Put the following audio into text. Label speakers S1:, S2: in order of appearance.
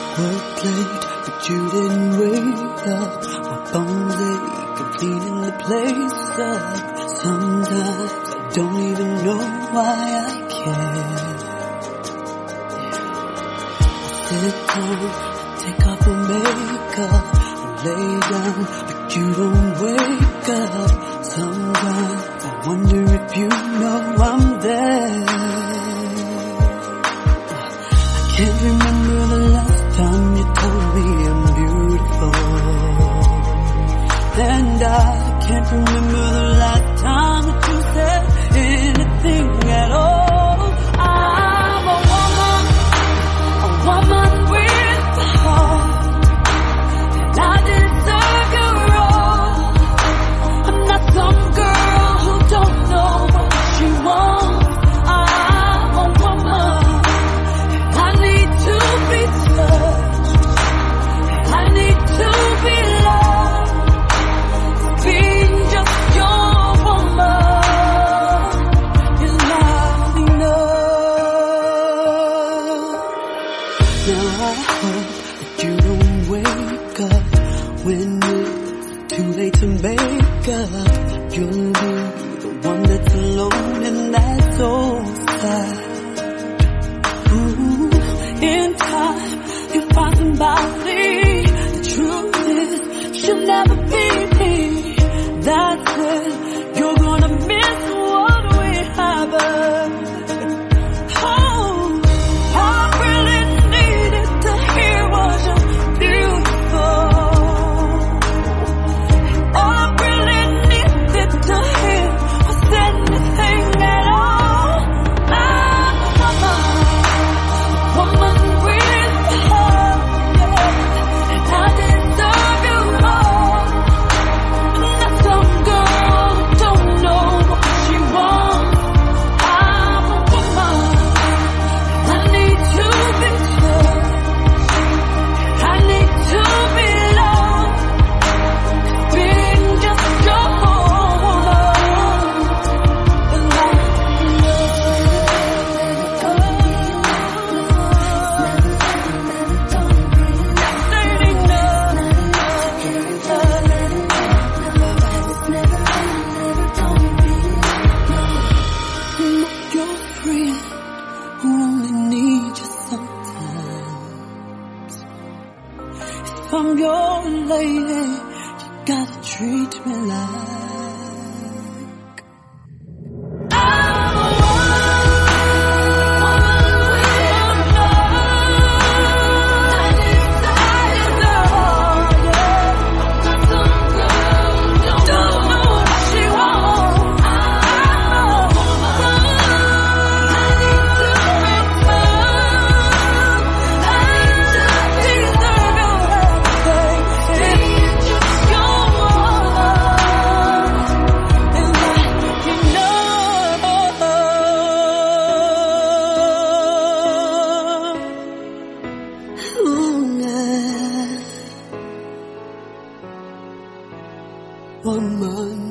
S1: Worked late, but you didn't wake up. My bones ache, I'm cleaning the place up. Sometimes I don't even know why I care. I sit down, take off my makeup, and lay down, but you don't wake up. Sometimes I wonder if you know I'm there. I can't remember the last time you told me I'm beautiful, and I can't remember the last time that you said anything at all. I'm a woman with a heart, and I deserve your all. I'm not some girl who don't know what she wants. I'm a woman, and I need to be touched, and I need to be loved. Being just your woman is not enough. Now I hope that you don't wake up when it's too late to make up. You'll be the one that's alone, and that's so sad. Ooh, in time you'll find somebody. The truth is, she'll never be me. That's when you're gonna miss what we haven't. Oh, I really needed to hear was you're beautiful. All I really needed to hear was anything at all. I'm a woman with a heart, yeah, and I deserve you all. I'm not some girl who don't know what she wants. I'm a woman, and I need to be touched, I need to be loved. Being just your woman is not your friend who only needs you sometimes. If I'm your lady, you gotta treat me like I'm a woman with a heart. I deserve all, yeah. Some girl don't know what she wants. I'm a woman. I need to be loved. I need to deserve your everything. It's just your woman is not enough. Ooh, yeah. Woman.